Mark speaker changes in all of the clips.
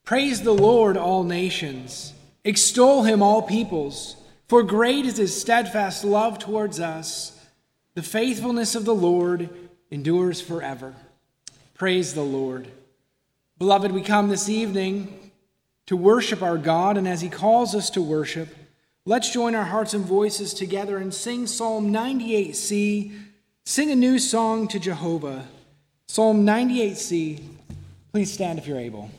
Speaker 1: Praise the Lord, all nations. Extol him, all peoples. For great is his steadfast love towards us. The faithfulness of the Lord endures forever. Praise the Lord. Beloved, we come this evening to worship our God, and as he calls us to worship, let's join our hearts and voices together and sing Psalm 98C. Sing a new song to Jehovah. Psalm 98C. Please stand if you're able.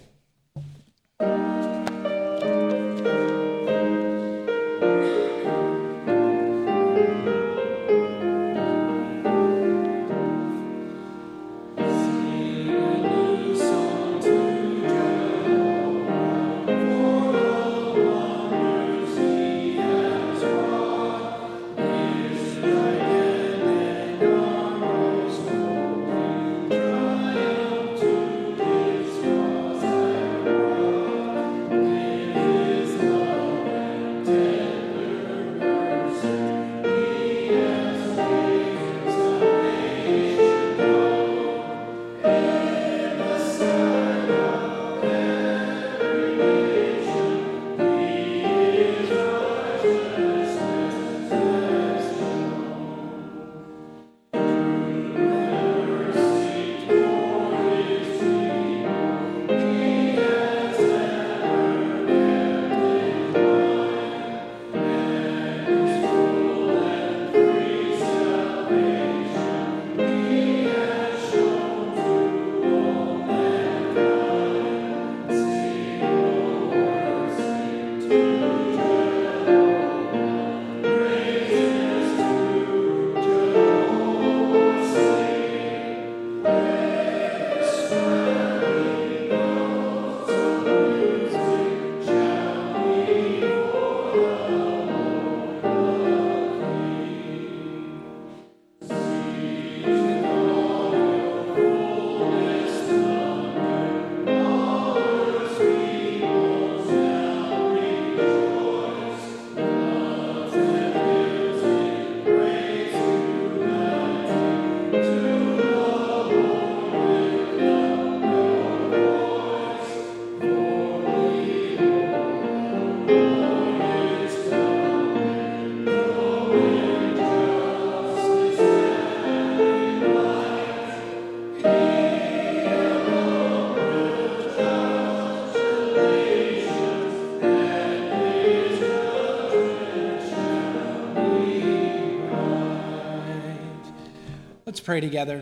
Speaker 1: Let's pray together.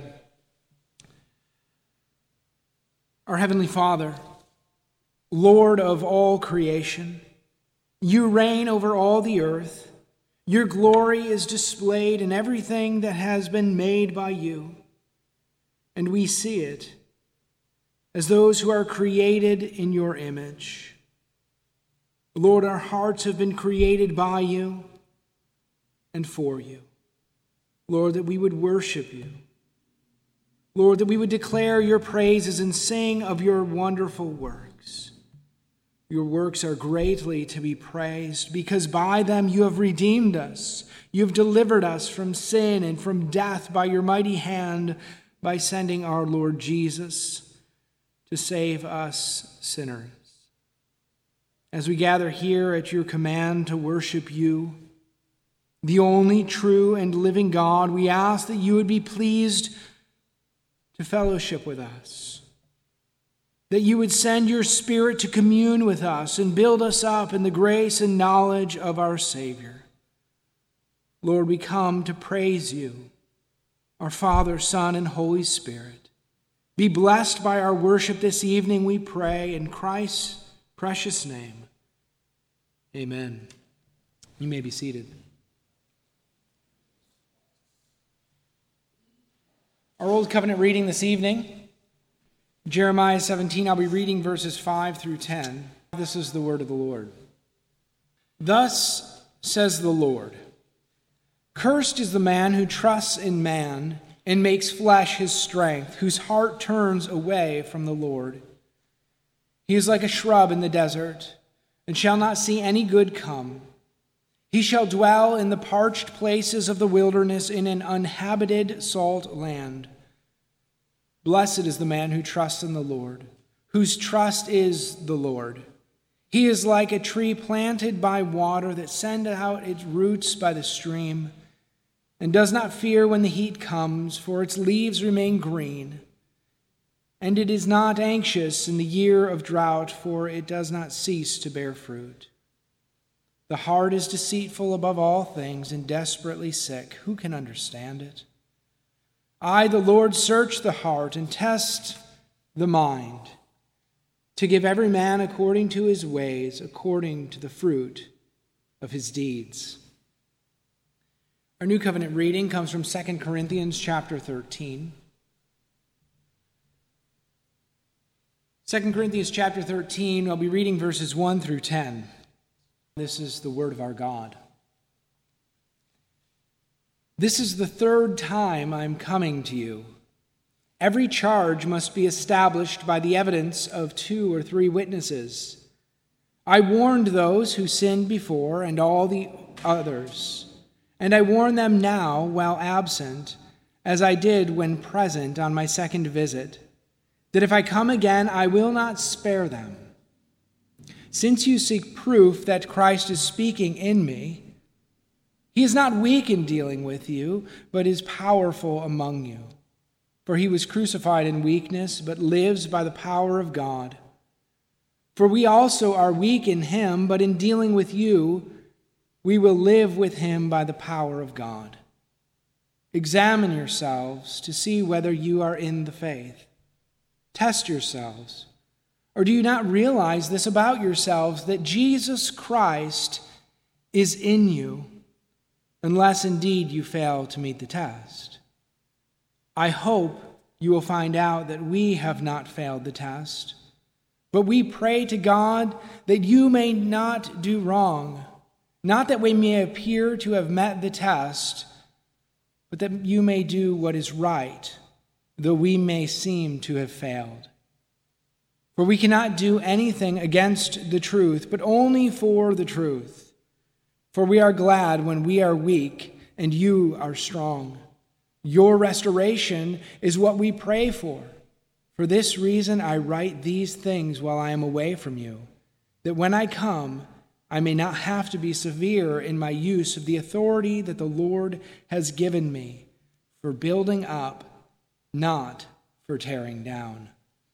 Speaker 1: Our Heavenly Father, Lord of all creation, you reign over all the earth. Your glory is displayed in everything that has been made by you, and we see it as those who are created in your image. Lord, our hearts have been created by you and for you. Lord, that we would worship you. Lord, that we would declare your praises and sing of your wonderful works. Your works are greatly to be praised because by them you have redeemed us. You have delivered us from sin and from death by your mighty hand by sending our Lord Jesus to save us sinners. As we gather here at your command to worship you, the only true and living God, we ask that you would be pleased to fellowship with us, that you would send your Spirit to commune with us and build us up in the grace and knowledge of our Savior. Lord, we come to praise you, our Father, Son, and Holy Spirit. Be blessed by our worship this evening, we pray, in Christ's precious name. Amen. You may be seated. Our Old Covenant reading this evening, Jeremiah 17, I'll be reading verses 5 through 10. This is the word of the Lord. Thus says the Lord, cursed is the man who trusts in man and makes flesh his strength, whose heart turns away from the Lord. He is like a shrub in the desert, and shall not see any good come. He shall dwell in the parched places of the wilderness in an uninhabited salt land. Blessed is the man who trusts in the Lord, whose trust is the Lord. He is like a tree planted by water that sends out its roots by the stream, and does not fear when the heat comes, for its leaves remain green. And it is not anxious in the year of drought, for it does not cease to bear fruit. The heart is deceitful above all things and desperately sick. Who can understand it? I, the Lord, search the heart and test the mind, to give every man according to his ways, according to the fruit of his deeds. Our New Covenant reading comes from 2 Corinthians chapter 13. 2 Corinthians chapter 13, I'll be reading verses 1 through 10. This is the word of our God. This is the third time I'm coming to you. Every charge must be established by the evidence of 2 or 3 witnesses. I warned those who sinned before and all the others, and I warn them now while absent, as I did when present on my second visit, that if I come again, I will not spare them. Since you seek proof that Christ is speaking in me, he is not weak in dealing with you, but is powerful among you. For he was crucified in weakness, but lives by the power of God. For we also are weak in him, but in dealing with you, we will live with him by the power of God. Examine yourselves to see whether you are in the faith. Test yourselves. Or do you not realize this about yourselves, that Jesus Christ is in you, unless indeed you fail to meet the test? I hope you will find out that we have not failed the test, but we pray to God that you may not do wrong, not that we may appear to have met the test, but that you may do what is right, though we may seem to have failed. For we cannot do anything against the truth, but only for the truth. For we are glad when we are weak and you are strong. Your restoration is what we pray for. For this reason I write these things while I am away from you, that when I come, I may not have to be severe in my use of the authority that the Lord has given me for building up, not for tearing down.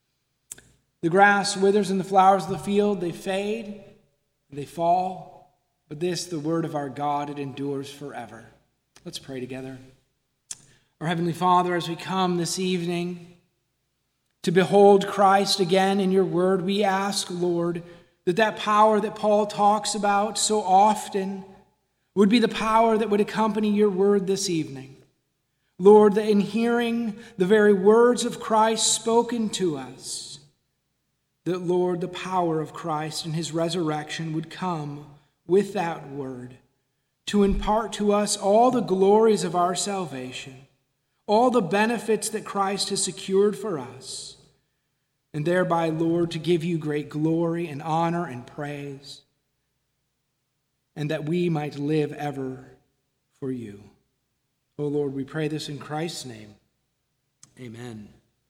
Speaker 1: The grass withers and the flowers of the field, they fade, and they fall. But this, the word of our God, it endures forever. Let's pray together. Our Heavenly Father, as we come this evening to behold Christ again in your word, we ask, Lord, that power that Paul talks about so often would be the power that would accompany your word this evening. Lord, that in hearing the very words of Christ spoken to us, that, Lord, the power of Christ and his resurrection would come with that word to impart to us all the glories of our salvation, all the benefits that Christ has secured for us, and thereby, Lord, to give you great glory and honor and praise, and that we might live ever for you. Oh, Lord, we pray this in Christ's name. Amen.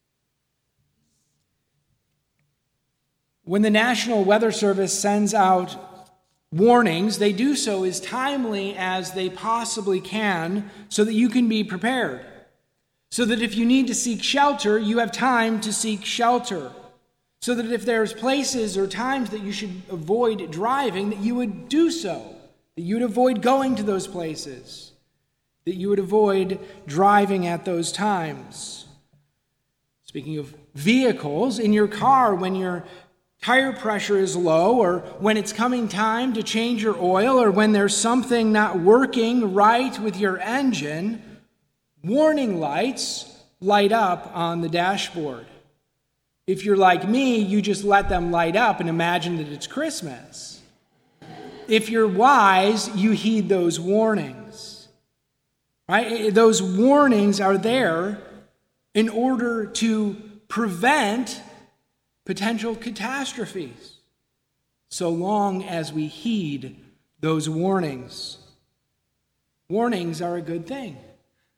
Speaker 1: When the National Weather Service sends out warnings, they do so as timely as they possibly can so that you can be prepared. So that if you need to seek shelter, you have time to seek shelter. So that if there's places or times that you should avoid driving, that you would do so. That you would avoid going to those places. That you would avoid driving at those times. Speaking of vehicles, in your car, when your tire pressure is low, or when it's coming time to change your oil, or when there's something not working right with your engine, warning lights light up on the dashboard. If you're like me, you just let them light up and imagine that it's Christmas. If you're wise, you heed those warnings. Right? Those warnings are there in order to prevent potential catastrophes, so long as we heed those warnings. Warnings are a good thing.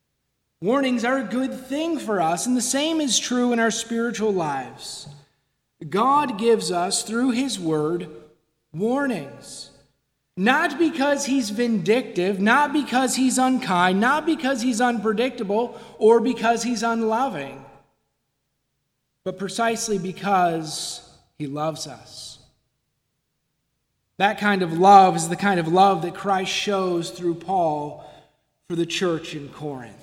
Speaker 1: Warnings are a good thing for us, and the same is true in our spiritual lives. God gives us, through his word, warnings. Not because he's vindictive, not because he's unkind, not because he's unpredictable, or because he's unloving, but precisely because he loves us. That kind of love is the kind of love that Christ shows through Paul for the church in Corinth.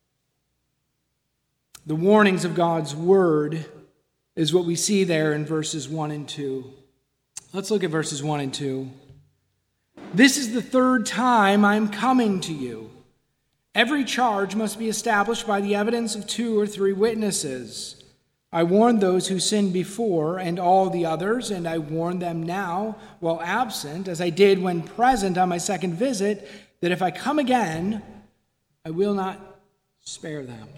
Speaker 1: The warnings of God's word is what we see there in verses 1 and 2. Let's look at verses 1 and 2. This is the third time I am coming to you. Every charge must be established by the evidence of 2 or 3 witnesses. I warned those who sinned before and all the others, and I warn them now while absent, as I did when present on my second visit, that if I come again, I will not spare them.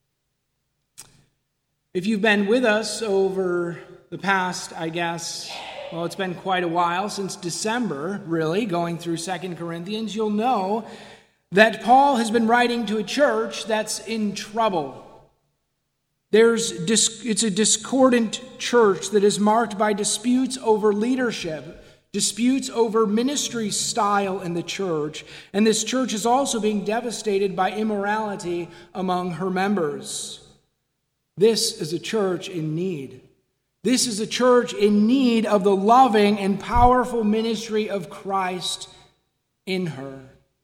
Speaker 1: If you've been with us over the past, it's been quite a while, since December, really, going through 2 Corinthians, you'll know that Paul has been writing to a church that's in trouble. It's a discordant church that is marked by disputes over leadership, disputes over ministry style in the church, and this church is also being devastated by immorality among her members. This is a church in need. This is a church in need of the loving and powerful ministry of Christ in her.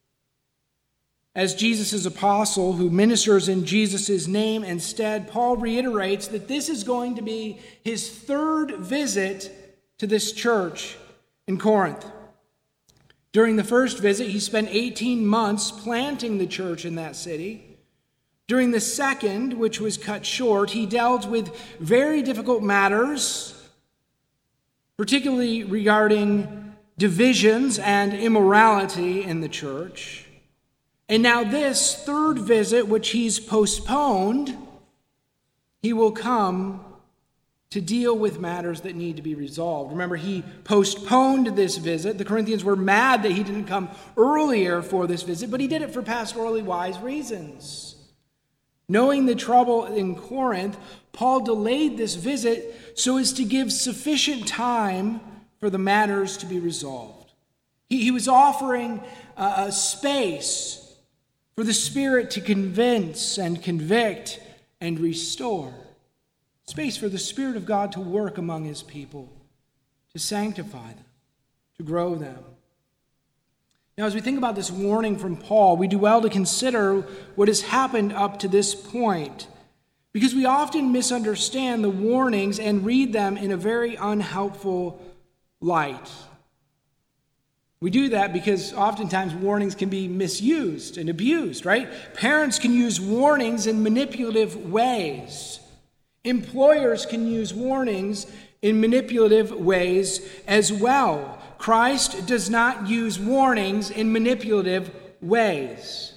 Speaker 1: As Jesus' apostle who ministers in Jesus' name and stead, Paul reiterates that this is going to be his third visit to this church in Corinth. During the first visit, he spent 18 months planting the church in that city. During the second, which was cut short, he dealt with very difficult matters, particularly regarding divisions and immorality in the church. And now this third visit, which he's postponed, he will come to deal with matters that need to be resolved. Remember, he postponed this visit. The Corinthians were mad that he didn't come earlier for this visit, but he did it for pastorally wise reasons. Knowing the trouble in Corinth, Paul delayed this visit so as to give sufficient time for the matters to be resolved. He was offering a space for the Spirit to convince and convict and restore. Space for the Spirit of God to work among his people, to sanctify them, to grow them. Now, as we think about this warning from Paul, we do well to consider what has happened up to this point, because we often misunderstand the warnings and read them in a very unhelpful light. We do that because oftentimes warnings can be misused and abused, right? Parents can use warnings in manipulative ways. Employers can use warnings in manipulative ways as well. Christ does not use warnings in manipulative ways.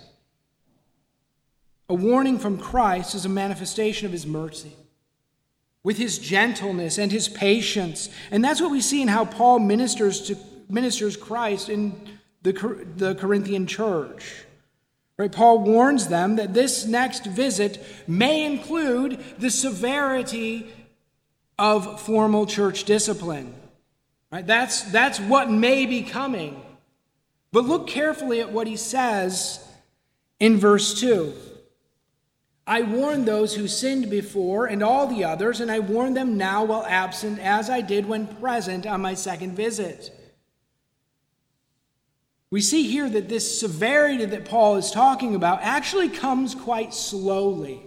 Speaker 1: A warning from Christ is a manifestation of his mercy, with his gentleness and his patience. And that's what we see in how Paul ministers Christ in the Corinthian church. Right? Paul warns them that this next visit may include the severity of formal church discipline. Right? That's what may be coming. But look carefully at what he says in verse 2. I warned those who sinned before and all the others, and I warn them now while absent, as I did when present on my second visit. We see here that this severity that Paul is talking about actually comes quite slowly.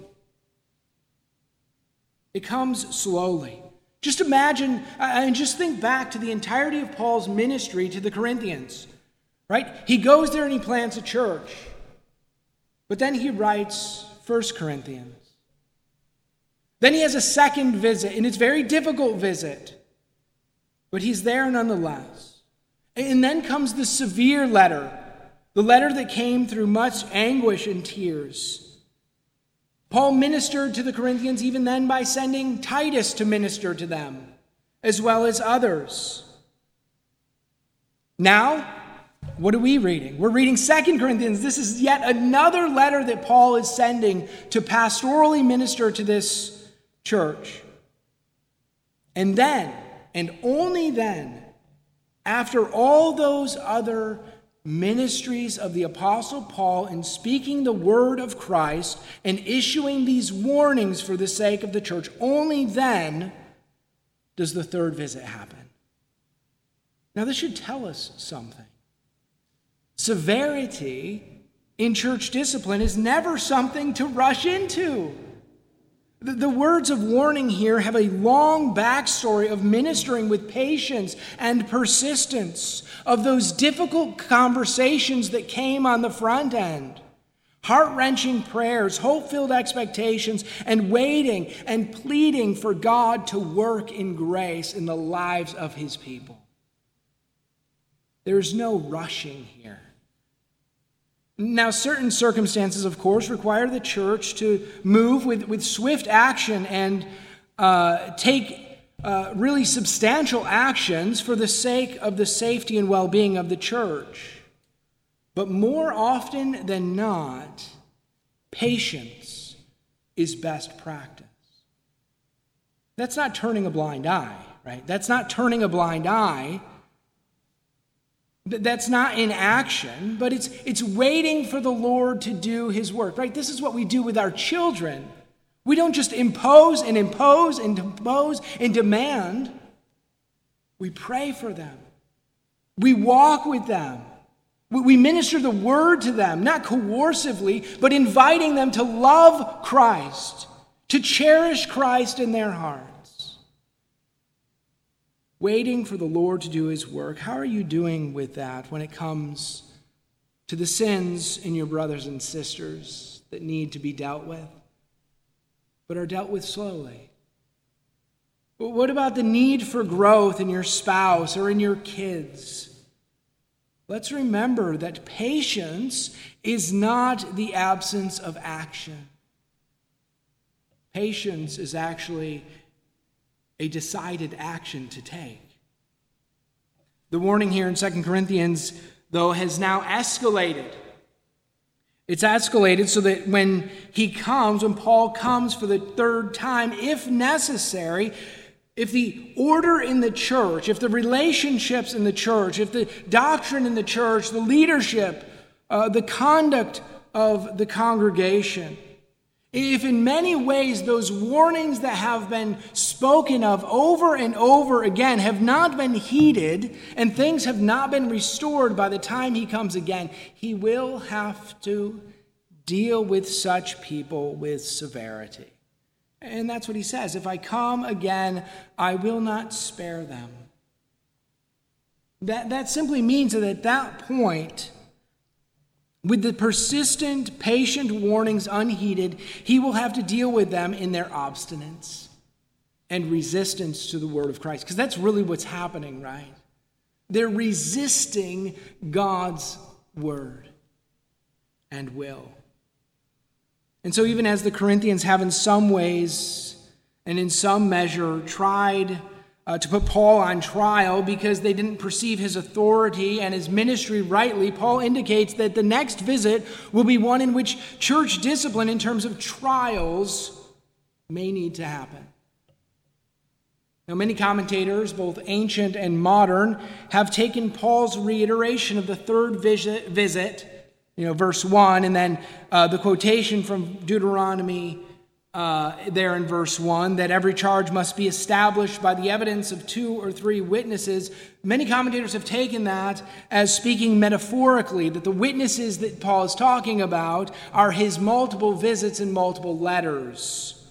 Speaker 1: It comes slowly. Just imagine and just think back to the entirety of Paul's ministry to the Corinthians, right? He goes there and he plants a church. But then he writes 1 Corinthians. Then he has a second visit, and it's a very difficult visit. But he's there nonetheless. And then comes the severe letter, the letter that came through much anguish and tears. Paul ministered to the Corinthians even then by sending Titus to minister to them, as well as others. Now, what are we reading? We're reading 2 Corinthians. This is yet another letter that Paul is sending to pastorally minister to this church. And then, and only then, after all those other ministries of the Apostle Paul in speaking the word of Christ and issuing these warnings for the sake of the church, only then does the third visit happen. Now, this should tell us something. Severity in church discipline is never something to rush into. The words of warning here have a long backstory of ministering with patience and persistence, of those difficult conversations that came on the front end, heart-wrenching prayers, hope-filled expectations, and waiting and pleading for God to work in grace in the lives of his people. There's no rushing here. Now, certain circumstances, of course, require the church to move with swift action and take really substantial actions for the sake of the safety and well-being of the church. But more often than not, patience is best practice. That's not turning a blind eye, right? That's not turning a blind eye. That's not inaction, but it's waiting for the Lord to do his work, right? This is what we do with our children. We don't just impose and impose and impose and demand. We pray for them. We walk with them. We minister the word to them, not coercively, but inviting them to love Christ, to cherish Christ in their hearts. Waiting for the Lord to do his work. How are you doing with that when it comes to the sins in your brothers and sisters that need to be dealt with, but are dealt with slowly? But what about the need for growth in your spouse or in your kids? Let's remember that patience is not the absence of action. Patience is actually a decided action to take. The warning here in 2 Corinthians, though, has now escalated. It's escalated so that when Paul comes for the third time, if necessary, if the order in the church, if the relationships in the church, if the doctrine in the church, the leadership, the conduct of the congregation, if in many ways those warnings that have been spoken of over and over again have not been heeded and things have not been restored by the time he comes again, he will have to deal with such people with severity. And that's what he says. If I come again, I will not spare them. That simply means that at that point, with the persistent, patient warnings unheeded, he will have to deal with them in their obstinance and resistance to the word of Christ. Because that's really what's happening, right? They're resisting God's word and will. And so even as the Corinthians have in some ways and in some measure tried to put Paul on trial because they didn't perceive his authority and his ministry rightly, Paul indicates that the next visit will be one in which church discipline in terms of trials may need to happen. Now, many commentators, both ancient and modern, have taken Paul's reiteration of the third visit, verse 1, and then the quotation from Deuteronomy there in verse 1, that every charge must be established by the evidence of 2 or 3 witnesses. Many commentators have taken that as speaking metaphorically, that the witnesses that Paul is talking about are his multiple visits and multiple letters.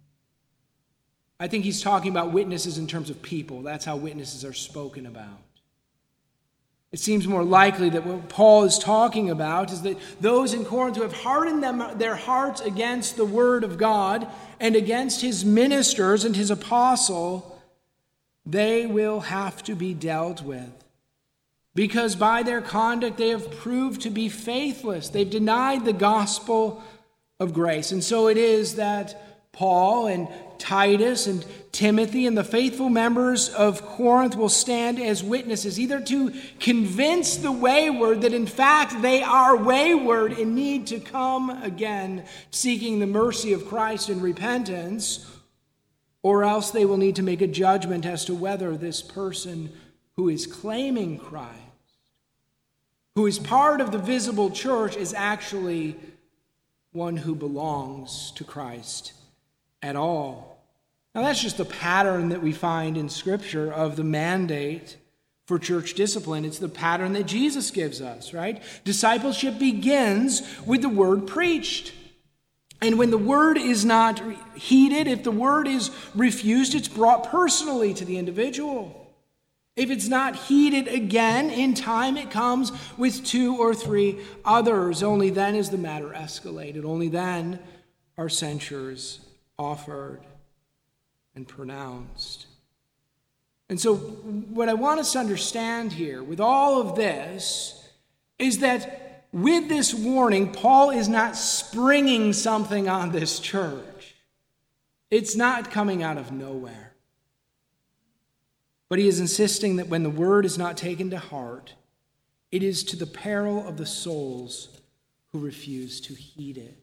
Speaker 1: I think he's talking about witnesses in terms of people. That's how witnesses are spoken about. It seems more likely that what Paul is talking about is that those in Corinth who have hardened their hearts against the word of God and against his ministers and his apostle, they will have to be dealt with. Because by their conduct they have proved to be faithless. They've denied the gospel of grace. And so it is that Paul and Titus and Timothy and the faithful members of Corinth will stand as witnesses, either to convince the wayward that in fact they are wayward and need to come again, seeking the mercy of Christ in repentance, or else they will need to make a judgment as to whether this person who is claiming Christ, who is part of the visible church, is actually one who belongs to Christ at all. Now, that's just the pattern that we find in Scripture of the mandate for church discipline. It's the pattern that Jesus gives us, right? Discipleship begins with the word preached. And when the word is not heeded, if the word is refused, it's brought personally to the individual. If it's not heeded again, in time it comes with 2 or 3 others. Only then is the matter escalated. Only then are censures offered and pronounced. And so what I want us to understand here with all of this is that with this warning, Paul is not springing something on this church. It's not coming out of nowhere. But he is insisting that when the word is not taken to heart, it is to the peril of the souls who refuse to heed it.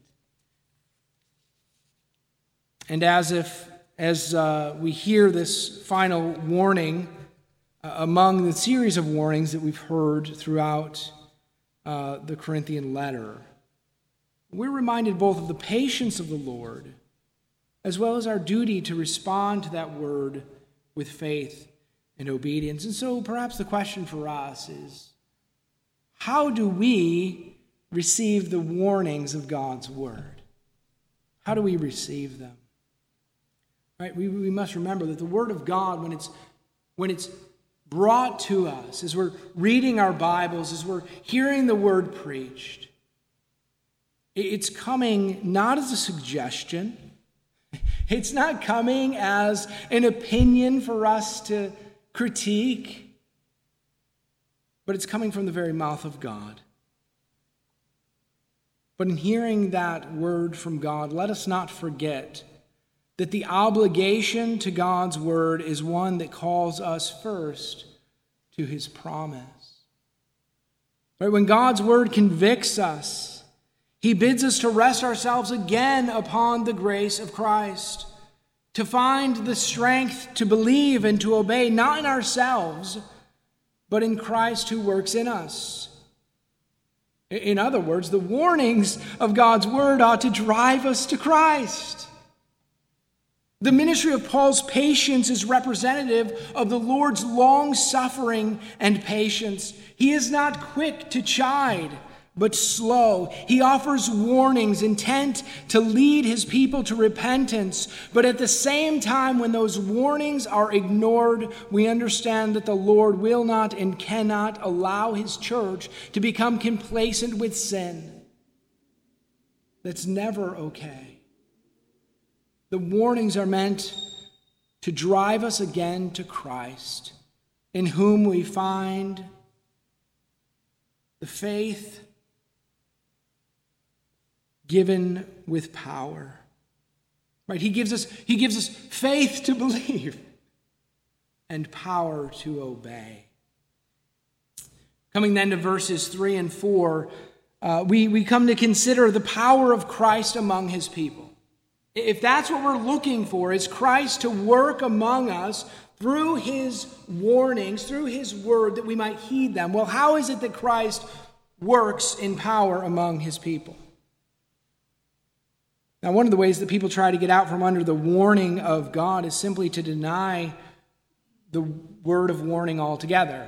Speaker 1: And as we hear this final warning among the series of warnings that we've heard throughout the Corinthian letter, we're reminded both of the patience of the Lord as well as our duty to respond to that word with faith and obedience. And so perhaps the question for us is, how do we receive the warnings of God's word? How do we receive them? Right? We must remember that the word of God, when it's brought to us, as we're reading our Bibles, as we're hearing the word preached, it's coming not as a suggestion. It's not coming as an opinion for us to critique, but it's coming from the very mouth of God. But in hearing that word from God, let us not forget that the obligation to God's word is one that calls us first to his promise. Right? When God's word convicts us, he bids us to rest ourselves again upon the grace of Christ, to find the strength to believe and to obey, not in ourselves, but in Christ who works in us. In other words, the warnings of God's word ought to drive us to Christ. The ministry of Paul's patience is representative of the Lord's long-suffering and patience. He is not quick to chide, but slow. He offers warnings intent to lead his people to repentance. But at the same time, when those warnings are ignored, we understand that the Lord will not and cannot allow his church to become complacent with sin. That's never okay. The warnings are meant to drive us again to Christ, in whom we find the faith given with power. Right? He gives us faith to believe and power to obey. Coming then to verses 3 and 4, we come to consider the power of Christ among his people. If that's what we're looking for, is Christ to work among us through his warnings, through his word, that we might heed them. Well, how is it that Christ works in power among his people? Now, one of the ways that people try to get out from under the warning of God is simply to deny the word of warning altogether.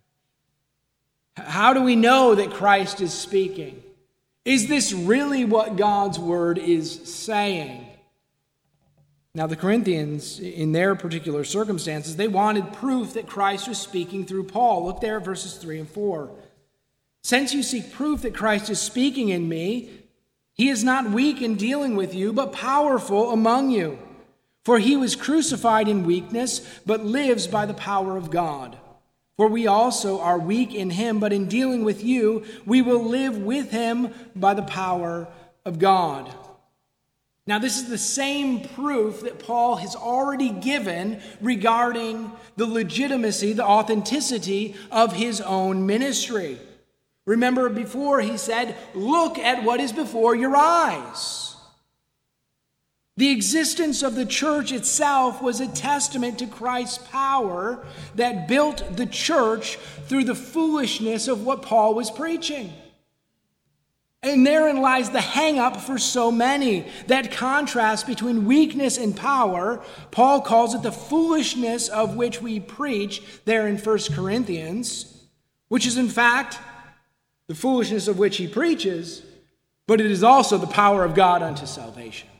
Speaker 1: How do we know that Christ is speaking? Is this really what God's word is saying? Now, the Corinthians, in their particular circumstances, they wanted proof that Christ was speaking through Paul. Look there at verses 3 and 4. Since you seek proof that Christ is speaking in me, he is not weak in dealing with you, but powerful among you. For he was crucified in weakness, but lives by the power of God. For we also are weak in him, but in dealing with you, we will live with him by the power of God. Now, this is the same proof that Paul has already given regarding the legitimacy, the authenticity of his own ministry. Remember before he said, look at what is before your eyes. The existence of the church itself was a testament to Christ's power that built the church through the foolishness of what Paul was preaching. And therein lies the hang-up for so many. That contrast between weakness and power, Paul calls it the foolishness of which we preach there in 1 Corinthians, which is in fact the foolishness of which he preaches, but it is also the power of God unto salvation.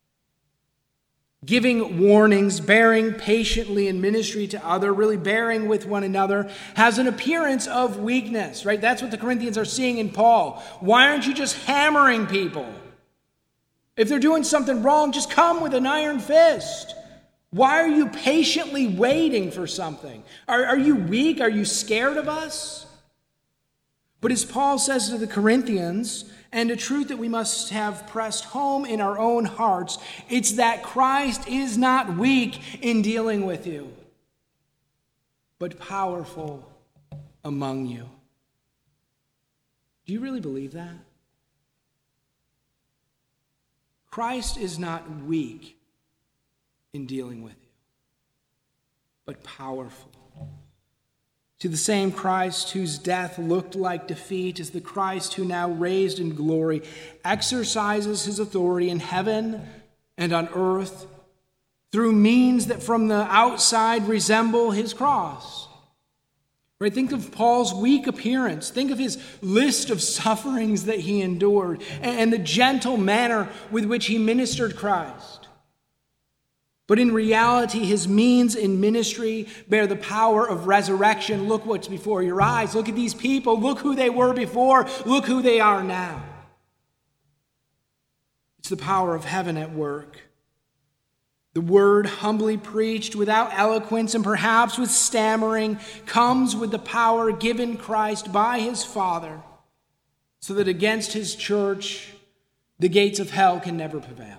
Speaker 1: Giving warnings, bearing patiently in ministry to other, really bearing with one another, has an appearance of weakness, right? That's what the Corinthians are seeing in Paul. Why aren't you just hammering people? If they're doing something wrong, just come with an iron fist. Why are you patiently waiting for something? Are you weak? Are you scared of us? But as Paul says to the Corinthians, and a truth that we must have pressed home in our own hearts, it's that Christ is not weak in dealing with you, but powerful among you. Do you really believe that? Christ is not weak in dealing with you, but powerful. To the same Christ whose death looked like defeat is the Christ who now raised in glory exercises his authority in heaven and on earth through means that from the outside resemble his cross. Right? Think of Paul's weak appearance. Think of his list of sufferings that he endured and the gentle manner with which he ministered Christ. But in reality, his means in ministry bear the power of resurrection. Look what's before your eyes. Look at these people. Look who they were before. Look who they are now. It's the power of heaven at work. The word humbly preached without eloquence and perhaps with stammering comes with the power given Christ by his Father so that against his church the gates of hell can never prevail.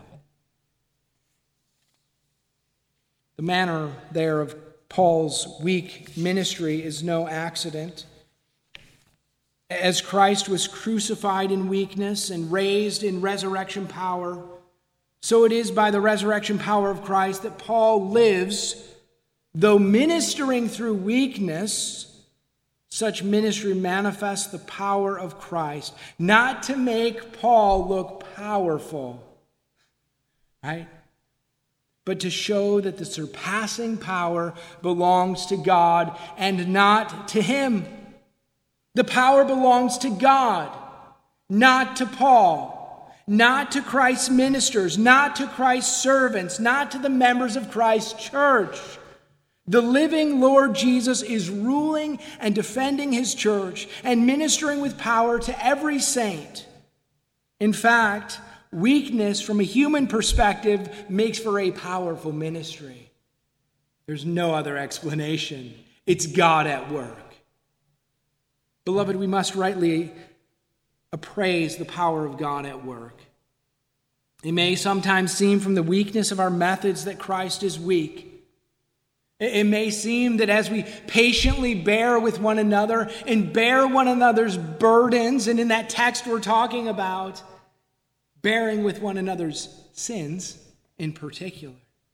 Speaker 1: The manner there of Paul's weak ministry is no accident. As Christ was crucified in weakness and raised in resurrection power, so it is by the resurrection power of Christ that Paul lives, though ministering through weakness. Such ministry manifests the power of Christ, not to make Paul look powerful, right? But to show that the surpassing power belongs to God and not to him. The power belongs to God, not to Paul, not to Christ's ministers, not to Christ's servants, not to the members of Christ's church. The living Lord Jesus is ruling and defending his church and ministering with power to every saint. In fact, weakness from a human perspective makes for a powerful ministry. There's no other explanation. It's God at work. Beloved, we must rightly appraise the power of God at work. It may sometimes seem from the weakness of our methods that Christ is weak. It may seem that as we patiently bear with one another and bear one another's burdens, and in that text we're talking about bearing with one another's sins in particular,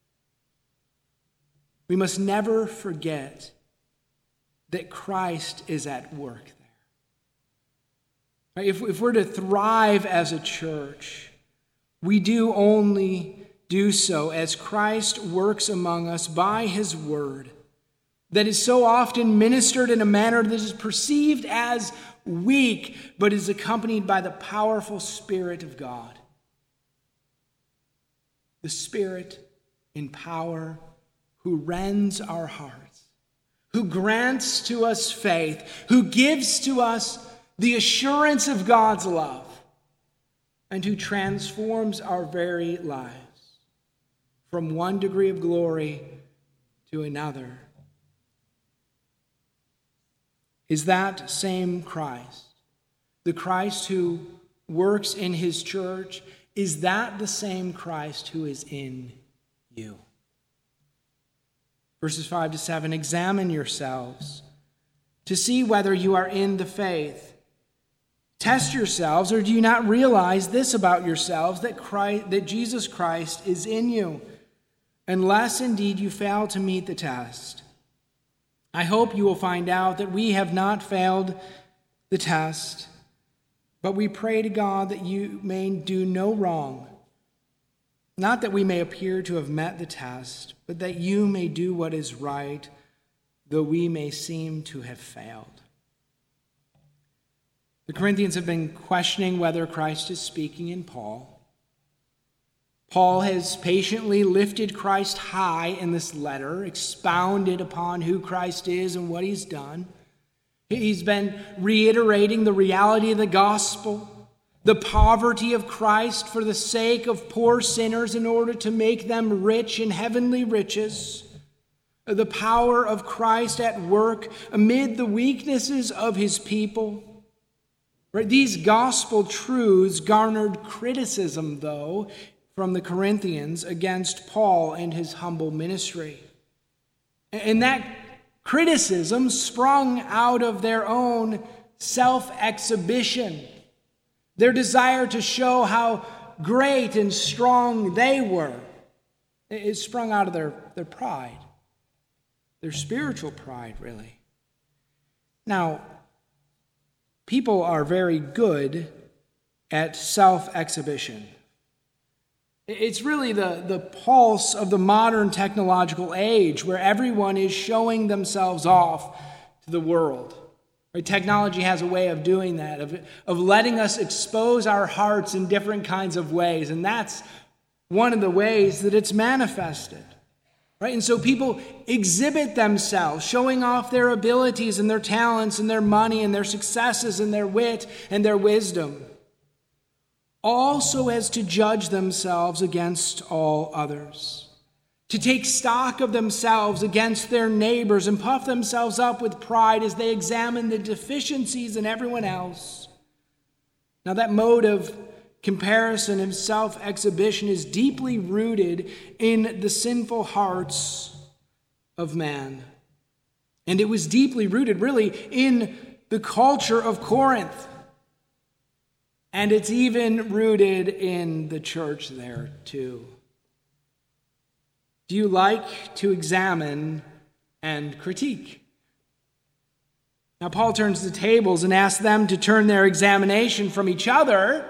Speaker 1: we must never forget that Christ is at work there. If we're to thrive as a church, we do only do so as Christ works among us by his word that is so often ministered in a manner that is perceived as weak, but is accompanied by the powerful Spirit of God. The Spirit in power who rends our hearts, who grants to us faith, who gives to us the assurance of God's love, and who transforms our very lives from one degree of glory to another. Is that same Christ, the Christ who works in his church, is that the same Christ who is in you? Verses 5-7, examine yourselves to see whether you are in the faith. Test yourselves, or do you not realize this about yourselves, that Jesus Christ is in you, unless indeed you fail to meet the test? I hope you will find out that we have not failed the test, but we pray to God that you may do no wrong, not that we may appear to have met the test, but that you may do what is right, though we may seem to have failed. The Corinthians have been questioning whether Christ is speaking in Paul. Paul has patiently lifted Christ high in this letter, expounded upon who Christ is and what he's done. He's been reiterating the reality of the gospel, the poverty of Christ for the sake of poor sinners in order to make them rich in heavenly riches, the power of Christ at work amid the weaknesses of his people. Right? These gospel truths garnered criticism, though, from the Corinthians against Paul and his humble ministry. And that criticism sprung out of their own self-exhibition, their desire to show how great and strong they were. It sprung out of their pride, their spiritual pride, really. Now, people are very good at self-exhibition. It's really the pulse of the modern technological age where everyone is showing themselves off to the world. Right? Technology has a way of doing that, of letting us expose our hearts in different kinds of ways, and that's one of the ways that it's manifested. Right? And so people exhibit themselves, showing off their abilities and their talents and their money and their successes and their wit and their wisdom, also as to judge themselves against all others, to take stock of themselves against their neighbors and puff themselves up with pride as they examine the deficiencies in everyone else. Now that mode of comparison and self-exhibition is deeply rooted in the sinful hearts of man. And it was deeply rooted, really, in the culture of Corinth. And it's even rooted in the church there, too. Do you like to examine and critique? Now, Paul turns the tables and asks them to turn their examination from each other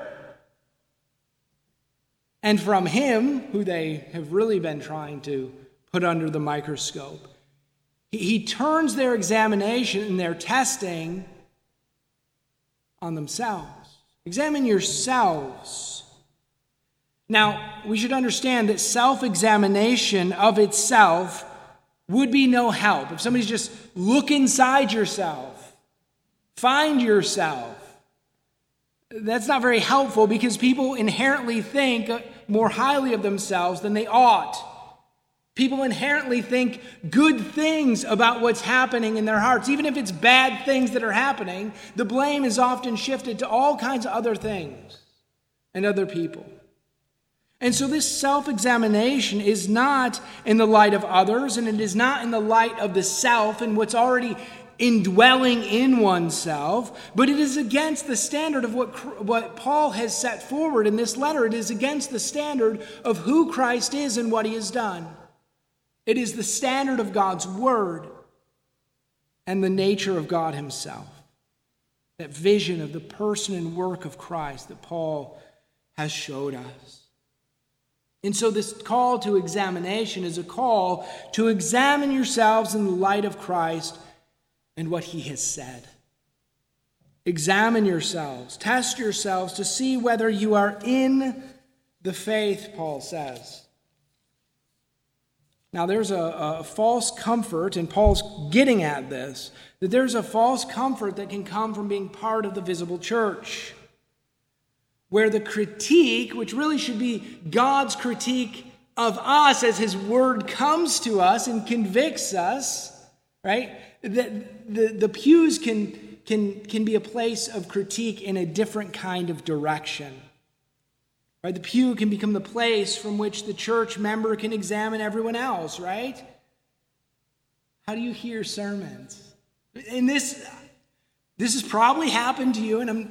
Speaker 1: and from him, who they have really been trying to put under the microscope. He turns their examination and their testing on themselves. Examine yourselves. Now, we should understand that self-examination of itself would be no help. If somebody's just look inside yourself, find yourself, that's not very helpful because people inherently think more highly of themselves than they ought. People inherently think good things about what's happening in their hearts. Even if it's bad things that are happening, the blame is often shifted to all kinds of other things and other people. And so this self-examination is not in the light of others, and it is not in the light of the self and what's already indwelling in oneself, but it is against the standard of what Paul has set forward in this letter. It is against the standard of who Christ is and what he has done. It is the standard of God's word and the nature of God himself. That vision of the person and work of Christ that Paul has showed us. And so this call to examination is a call to examine yourselves in the light of Christ and what he has said. Examine yourselves, test yourselves to see whether you are in the faith, Paul says. Now there's a false comfort, and Paul's getting at this, that there's a false comfort that can come from being part of the visible church, where the critique, which really should be God's critique of us as his word comes to us and convicts us, right? The pews can be a place of critique in a different kind of direction. Right? The pew can become the place from which the church member can examine everyone else, right? How do you hear sermons? And this has probably happened to you, and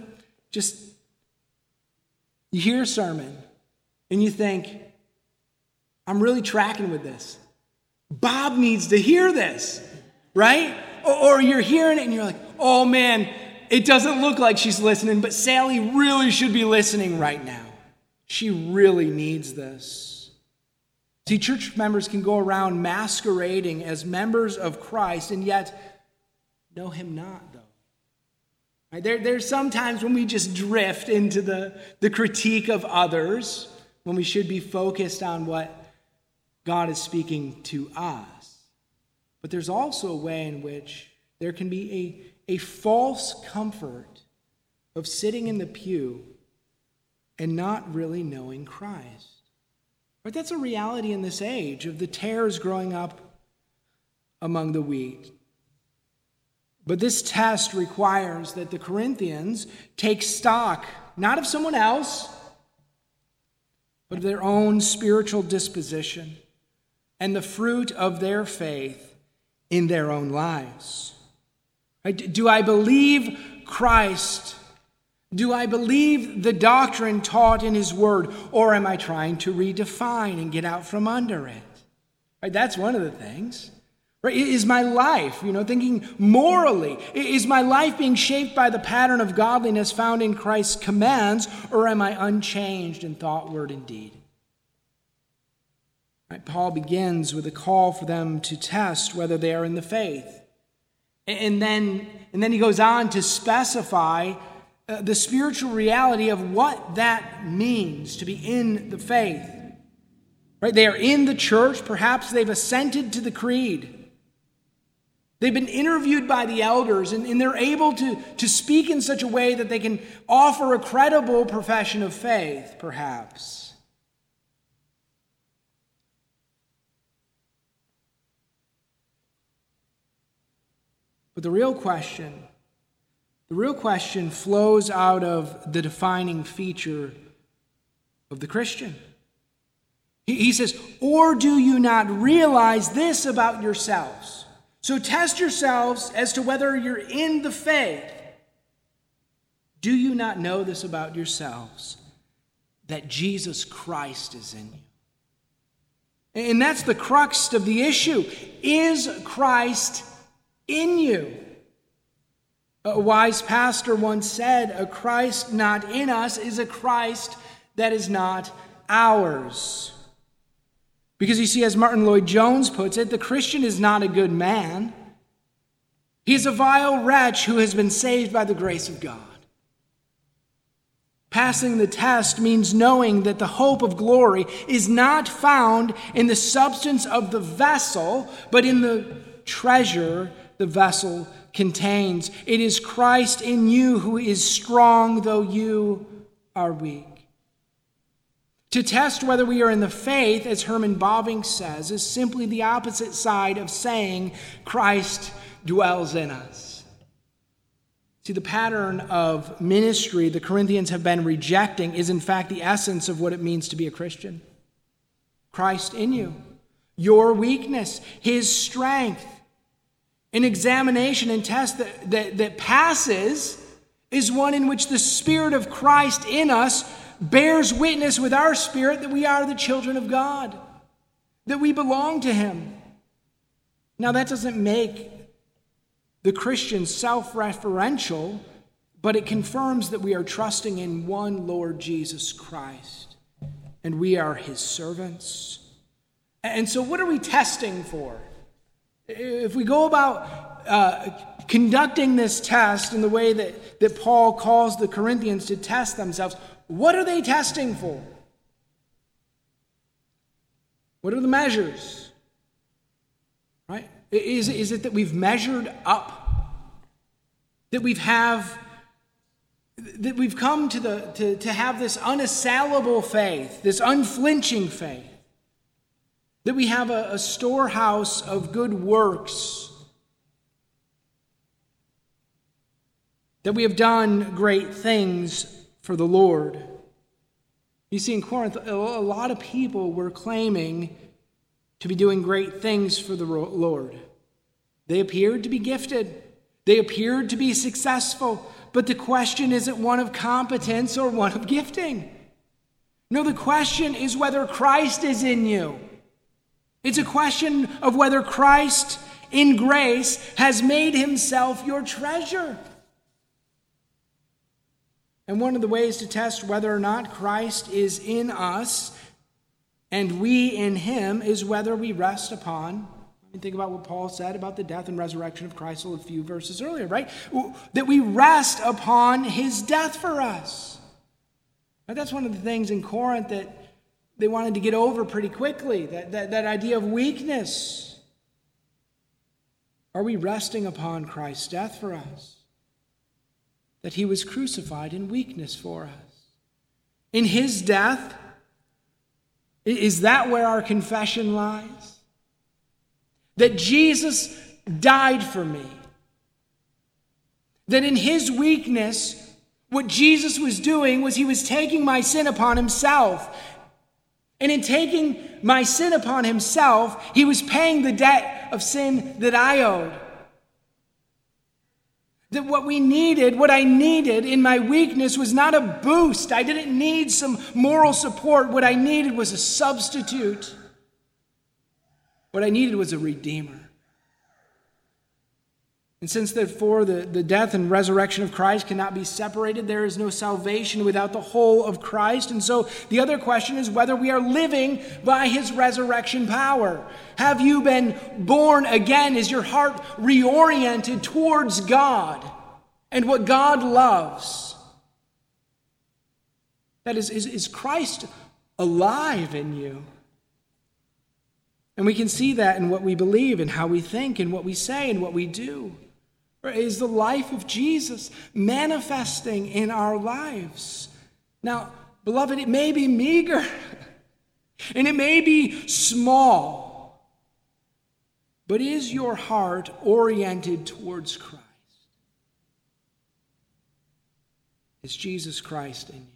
Speaker 1: you hear a sermon and you think, I'm really tracking with this. Bob needs to hear this, right? Or you're hearing it and you're like, oh man, it doesn't look like she's listening, but Sally really should be listening right now. She really needs this. See, church members can go around masquerading as members of Christ and yet know him not, though. Right? There's sometimes when we just drift into the critique of others when we should be focused on what God is speaking to us. But there's also a way in which there can be a false comfort of sitting in the pew and not really knowing Christ. But that's a reality in this age of the tares growing up among the wheat. But this test requires that the Corinthians take stock, not of someone else, but of their own spiritual disposition and the fruit of their faith in their own lives. Right? Do I believe Christ? Do I believe the doctrine taught in his word? Or am I trying to redefine and get out from under it? Right? That's one of the things. Right? Is my life, thinking morally, is my life being shaped by the pattern of godliness found in Christ's commands, or am I unchanged in thought, word, and deed? Right? Paul begins with a call for them to test whether they are in the faith. And then he goes on to specify the spiritual reality of what that means to be in the faith. Right? They are in the church. Perhaps they've assented to the creed. They've been interviewed by the elders, and they're able to speak in such a way that they can offer a credible profession of faith, perhaps. But the real question flows out of the defining feature of the Christian. He says, or do you not realize this about yourselves? So test yourselves as to whether you're in the faith. Do you not know this about yourselves, that Jesus Christ is in you? And that's the crux of the issue. Is Christ in you? A wise pastor once said, a Christ not in us is a Christ that is not ours. Because you see, as Martin Lloyd-Jones puts it, the Christian is not a good man. He is a vile wretch who has been saved by the grace of God. Passing the test means knowing that the hope of glory is not found in the substance of the vessel, but in the treasure the vessel contains. It is Christ in you who is strong, though you are weak. To test whether we are in the faith, as Herman Bavinck says, is simply the opposite side of saying Christ dwells in us. See, the pattern of ministry the Corinthians have been rejecting is in fact the essence of what it means to be a Christian. Christ in you, your weakness, his strength. An examination and test that passes is one in which the Spirit of Christ in us bears witness with our spirit that we are the children of God, that we belong to him. Now, that doesn't make the Christian self-referential, but it confirms that we are trusting in one Lord Jesus Christ, and we are his servants. And so what are we testing for? If we go about conducting this test in the way that Paul calls the Corinthians to test themselves, what are they testing for? What are the measures? Right? Is it that we've measured up? That we've come to have this unassailable faith, this unflinching faith? That we have a storehouse of good works? That we have done great things for the Lord? You see, in Corinth, a lot of people were claiming to be doing great things for the Lord. They appeared to be gifted. They appeared to be successful, but the question isn't one of competence or one of gifting. No, the question is whether Christ is in you. It's a question of whether Christ, in grace, has made himself your treasure. And one of the ways to test whether or not Christ is in us and we in him is whether we rest upon, think about what Paul said about the death and resurrection of Christ a few verses earlier, right? That we rest upon his death for us. Now, that's one of the things in Corinth that they wanted to get over pretty quickly, that idea of weakness. Are we resting upon Christ's death for us? That he was crucified in weakness for us. In his death, is that where our confession lies? That Jesus died for me. That in his weakness, what Jesus was doing was he was taking my sin upon himself. And in taking my sin upon himself, he was paying the debt of sin that I owed. That what I needed in my weakness was not a boost. I didn't need some moral support. What I needed was a substitute. What I needed was a redeemer. And since therefore the death and resurrection of Christ cannot be separated, there is no salvation without the whole of Christ. And so the other question is whether we are living by his resurrection power. Have you been born again? Is your heart reoriented towards God and what God loves? That is Christ alive in you? And we can see that in what we believe and how we think and what we say and what we do. Is the life of Jesus manifesting in our lives? Now, beloved, it may be meager and it may be small, but is your heart oriented towards Christ? Is Jesus Christ in you?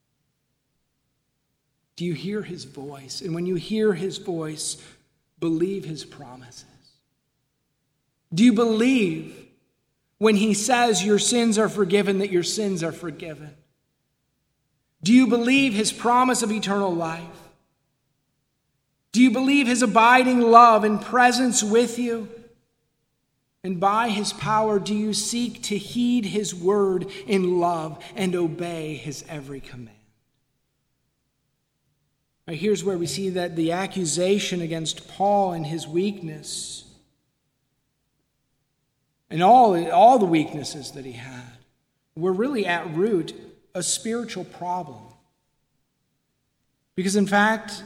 Speaker 1: Do you hear his voice? And when you hear his voice, believe his promises. Do you believe when he says your sins are forgiven, that your sins are forgiven? Do you believe his promise of eternal life? Do you believe his abiding love and presence with you? And by his power, do you seek to heed his word in love and obey his every command? Now, here's where we see that the accusation against Paul and his weakness and all the weaknesses that he had were really at root a spiritual problem. Because in fact,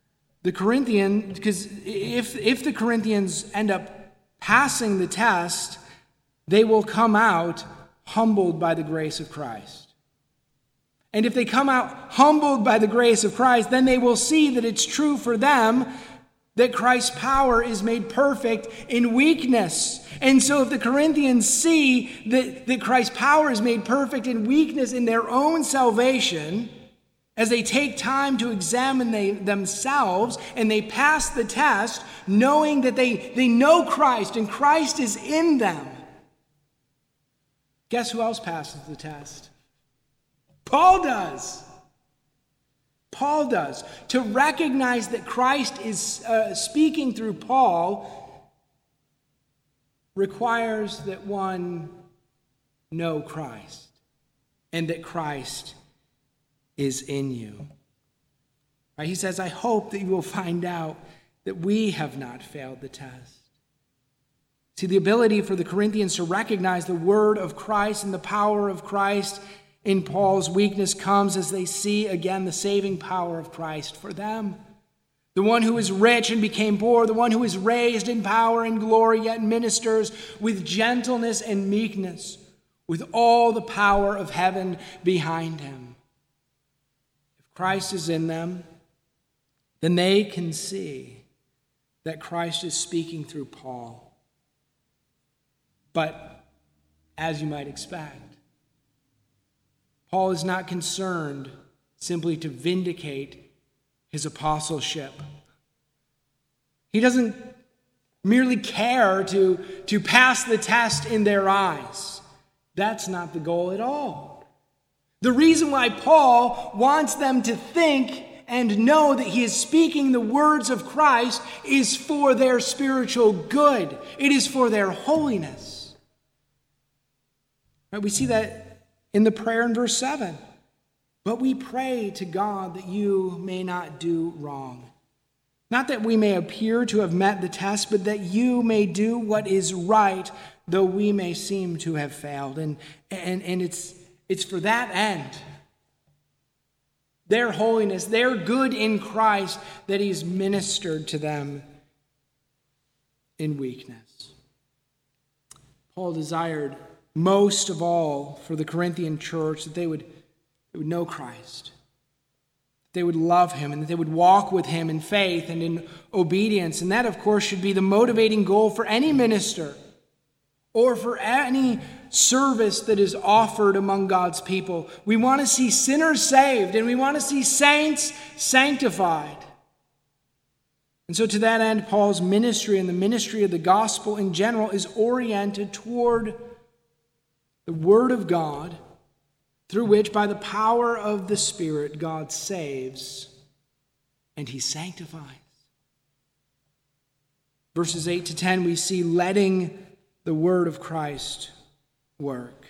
Speaker 1: if the Corinthians end up passing the test, they will come out humbled by the grace of Christ. And if they come out humbled by the grace of Christ, then they will see that it's true for them that Christ's power is made perfect in weakness. And so if the Corinthians see that Christ's power is made perfect in weakness in their own salvation, as they take time to examine themselves and they pass the test, knowing that they know Christ and Christ is in them, guess who else passes the test? Paul does. Paul does. To recognize that Christ is speaking through Paul requires that one know Christ and that Christ is in you. Right? He says, I hope that you will find out that we have not failed the test. See, the ability for the Corinthians to recognize the word of Christ and the power of Christ in Paul's weakness comes as they see again the saving power of Christ for them. The one who is rich and became poor, the one who is raised in power and glory, yet ministers with gentleness and meekness, with all the power of heaven behind him. If Christ is in them, then they can see that Christ is speaking through Paul. But as you might expect, Paul is not concerned simply to vindicate his apostleship. He doesn't merely care to pass the test in their eyes. That's not the goal at all. The reason why Paul wants them to think and know that he is speaking the words of Christ is for their spiritual good. It is for their holiness. Right? We see that in the prayer in verse 7. But we pray to God that you may not do wrong. Not that we may appear to have met the test, but that you may do what is right, though we may seem to have failed. And it's for that end, their holiness, their good in Christ, that he's ministered to them in weakness. Paul desired most of all for the Corinthian church that they would know Christ, that they would love him, and that they would walk with him in faith and in obedience. And that, of course, should be the motivating goal for any minister or for any service that is offered among God's people. We want to see sinners saved, and we want to see saints sanctified. And so to that end, Paul's ministry and the ministry of the gospel in general is oriented toward the Word of God, through which, by the power of the Spirit, God saves and he sanctifies. Verses 8 to 10, we see letting the word of Christ work.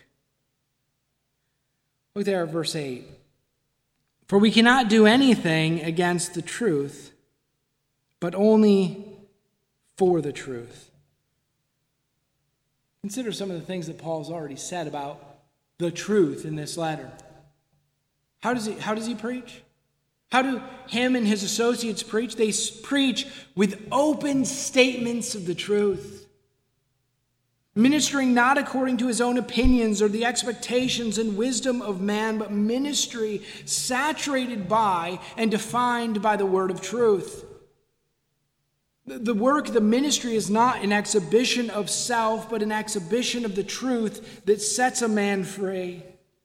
Speaker 1: Look there at verse 8. For we cannot do anything against the truth, but only for the truth. Consider some of the things that Paul's already said about the truth in this letter. How does he preach? How do him and his associates preach? They preach with open statements of the truth, ministering not according to his own opinions or the expectations and wisdom of man, but ministry saturated by and defined by the word of truth. The work, the ministry, is not an exhibition of self, but an exhibition of the truth that sets a man free.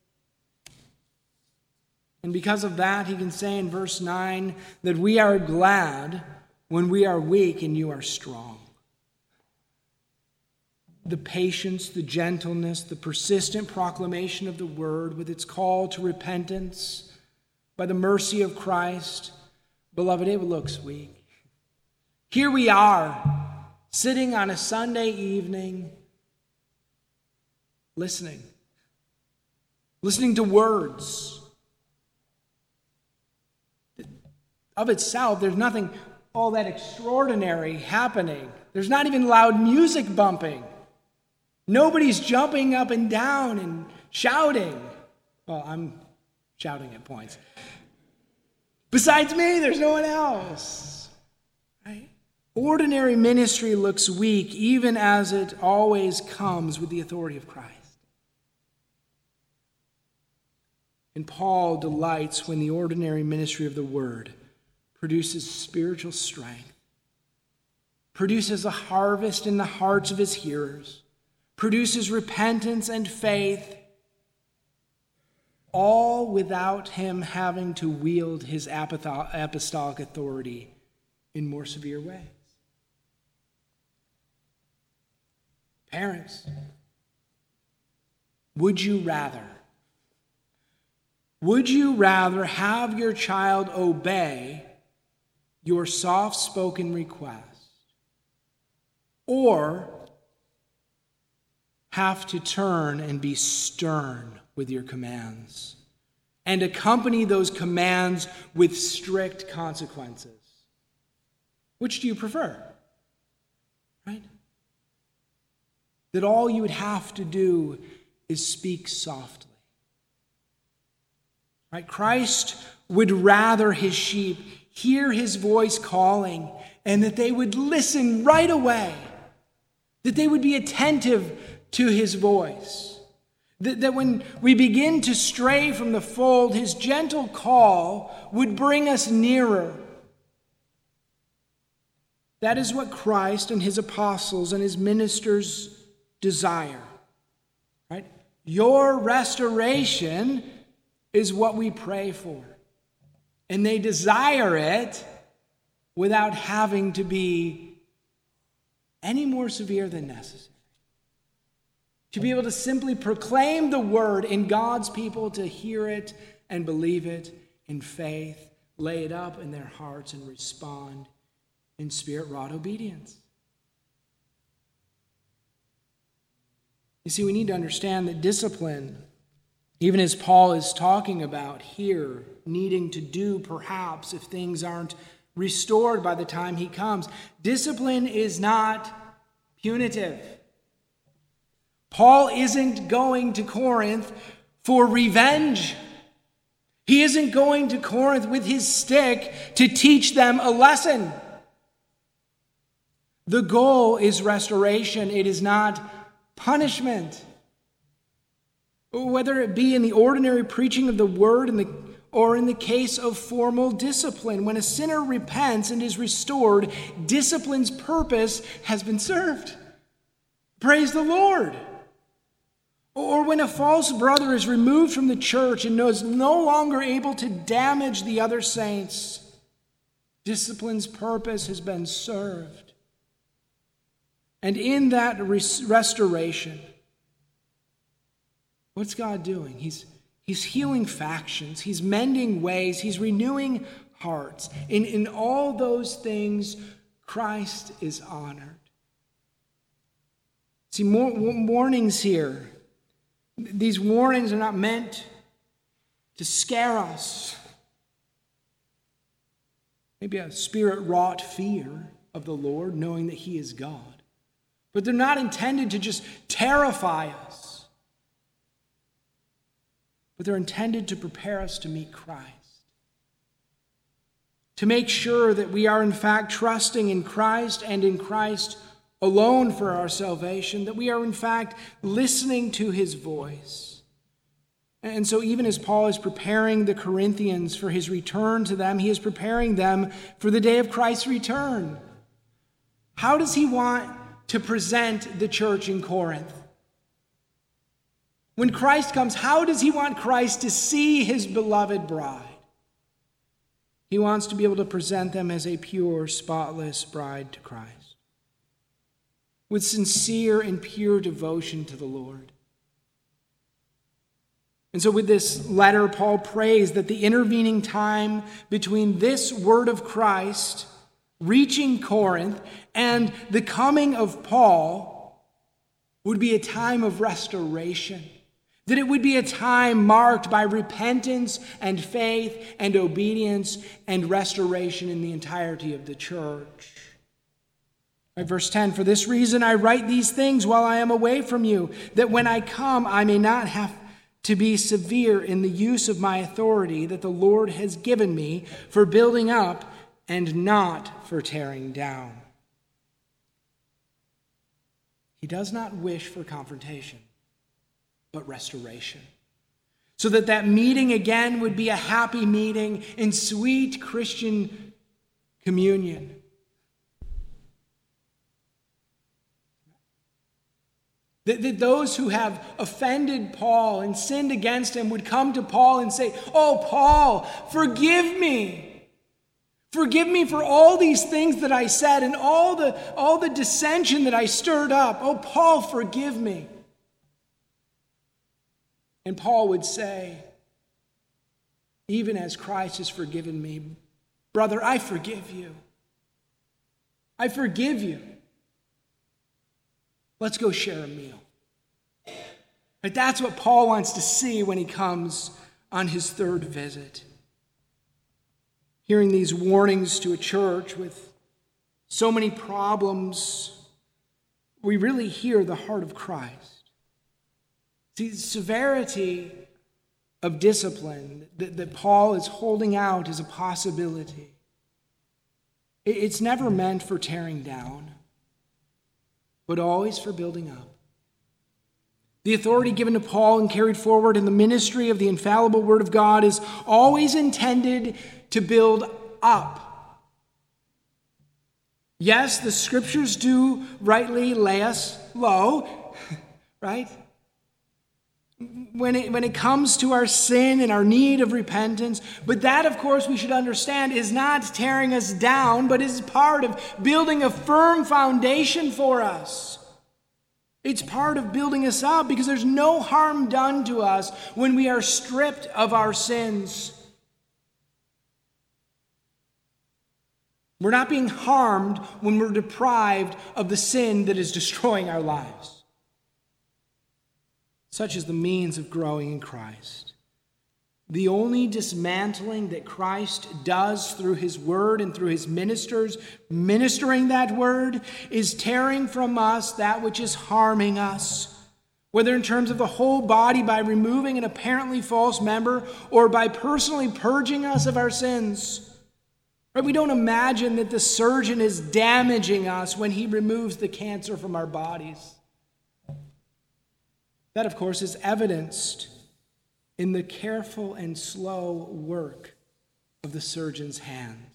Speaker 1: And because of that, he can say in verse 9 that we are glad when we are weak and you are strong. The patience, the gentleness, the persistent proclamation of the word with its call to repentance by the mercy of Christ, beloved, it looks weak. Here we are, sitting on a Sunday evening, listening to words. Of itself, there's nothing all that extraordinary happening. There's not even loud music bumping. Nobody's jumping up and down and shouting. Well, I'm shouting at points. Besides me, there's no one else. Right? Ordinary ministry looks weak, even as it always comes with the authority of Christ. And Paul delights when the ordinary ministry of the word produces spiritual strength, produces a harvest in the hearts of his hearers, produces repentance and faith, all without him having to wield his apostolic authority in more severe ways. Parents, would you rather have your child obey your soft-spoken request, or have to turn and be stern with your commands and accompany those commands with strict consequences? Which do you prefer? Right? That all you would have to do is speak softly. Right? Christ would rather his sheep hear his voice calling and that they would listen right away, that they would be attentive to his voice, that when we begin to stray from the fold, his gentle call would bring us nearer. That is what Christ and his apostles and his ministers desire. Right? Your restoration is what we pray for. And they desire it without having to be any more severe than necessary. To be able to simply proclaim the word in God's people, to hear it and believe it in faith, lay it up in their hearts and respond in Spirit-wrought obedience. You see, we need to understand that discipline, even as Paul is talking about here, needing to do perhaps if things aren't restored by the time he comes, discipline is not punitive. Paul isn't going to Corinth for revenge. He isn't going to Corinth with his stick to teach them a lesson. The goal is restoration. It is not punishment. Whether it be in the ordinary preaching of the word or in the case of formal discipline. When a sinner repents and is restored, discipline's purpose has been served. Praise the Lord. Or when a false brother is removed from the church and is no longer able to damage the other saints, discipline's purpose has been served. And in that restoration, what's God doing? He's healing factions. He's mending ways. He's renewing hearts. In all those things, Christ is honored. See, warnings here. These warnings are not meant to scare us. Maybe a spirit-wrought fear of the Lord, knowing that He is God. But they're not intended to just terrify us. But they're intended to prepare us to meet Christ. To make sure that we are in fact trusting in Christ and in Christ alone for our salvation, that we are in fact listening to His voice. And so even as Paul is preparing the Corinthians for his return to them, he is preparing them for the day of Christ's return. How does he want to present the church in Corinth? When Christ comes, how does he want Christ to see his beloved bride? He wants to be able to present them as a pure, spotless bride to Christ, with sincere and pure devotion to the Lord. And so with this letter, Paul prays that the intervening time between this word of Christ reaching Corinth and the coming of Paul would be a time of restoration. That it would be a time marked by repentance and faith and obedience and restoration in the entirety of the church. Verse 10, "For this reason I write these things while I am away from you, that when I come I may not have to be severe in the use of my authority that the Lord has given me for building up and not for tearing down." He does not wish for confrontation, but restoration. So that meeting again would be a happy meeting in sweet Christian communion. That those who have offended Paul and sinned against him would come to Paul and say, "Oh, Paul, forgive me. Forgive me for all these things that I said and all the dissension that I stirred up. Oh, Paul, forgive me." And Paul would say, "Even as Christ has forgiven me, brother, I forgive you. I forgive you. Let's go share a meal." But that's what Paul wants to see when he comes on his third visit. Hearing these warnings to a church with so many problems, we really hear the heart of Christ. See, the severity of discipline that Paul is holding out as a possibility, it's never meant for tearing down, but always for building up. The authority given to Paul and carried forward in the ministry of the infallible Word of God is always intended to build up. Yes, the Scriptures do rightly lay us low, right? when it comes to our sin and our need of repentance. But that, of course, we should understand is not tearing us down, but is part of building a firm foundation for us. It's part of building us up, because there's no harm done to us when we are stripped of our sins. We're not being harmed when we're deprived of the sin that is destroying our lives. Such is the means of growing in Christ. The only dismantling that Christ does through his word and through his ministers, ministering that word, is tearing from us that which is harming us, whether in terms of the whole body by removing an apparently false member or by personally purging us of our sins. Right? We don't imagine that the surgeon is damaging us when he removes the cancer from our bodies. That, of course, is evidenced in the careful and slow work of the surgeon's hands.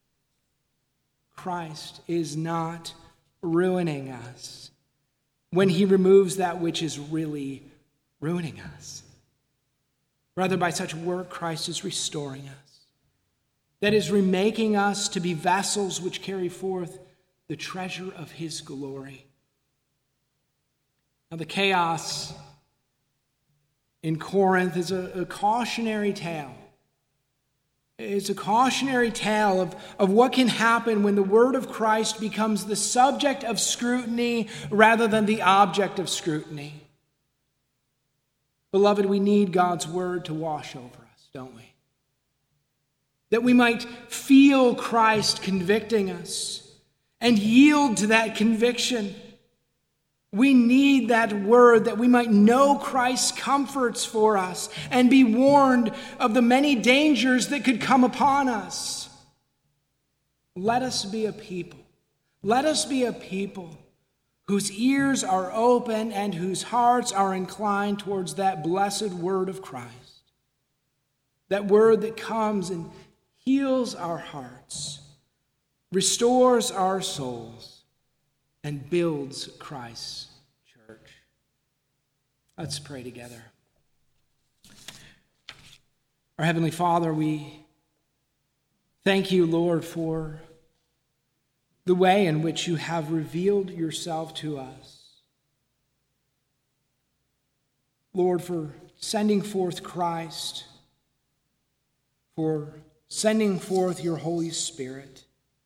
Speaker 1: Christ is not ruining us when he removes that which is really ruining us. Rather, by such work, Christ is restoring us. That is, remaking us to be vessels which carry forth the treasure of his glory. Now, the chaos in Corinth is a cautionary tale. It's a cautionary tale of what can happen when the word of Christ becomes the subject of scrutiny rather than the object of scrutiny. Beloved, we need God's word to wash over us, don't we? That we might feel Christ convicting us and yield to that conviction. We need that word that we might know Christ's comforts for us and be warned of the many dangers that could come upon us. Let us be a people. Let us be a people whose ears are open and whose hearts are inclined towards that blessed word of Christ. That word that comes and heals our hearts, restores our souls, and builds Christ's church. Let's pray together. Our Heavenly Father, we thank you, Lord, for the way in which you have revealed yourself to us. Lord, for sending forth Christ, for sending forth your Holy Spirit.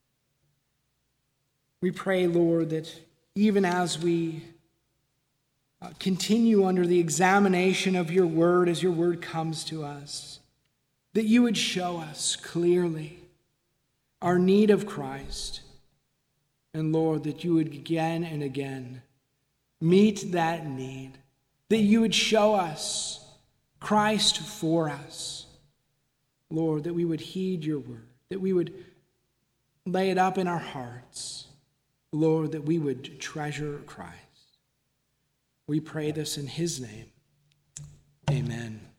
Speaker 1: We pray, Lord, that even as we continue under the examination of your word, as your word comes to us, that you would show us clearly our need of Christ. And Lord, that you would again and again meet that need, that you would show us Christ for us. Lord, that we would heed your word, that we would lay it up in our hearts. Lord, that we would treasure Christ. We pray this in his name. Amen.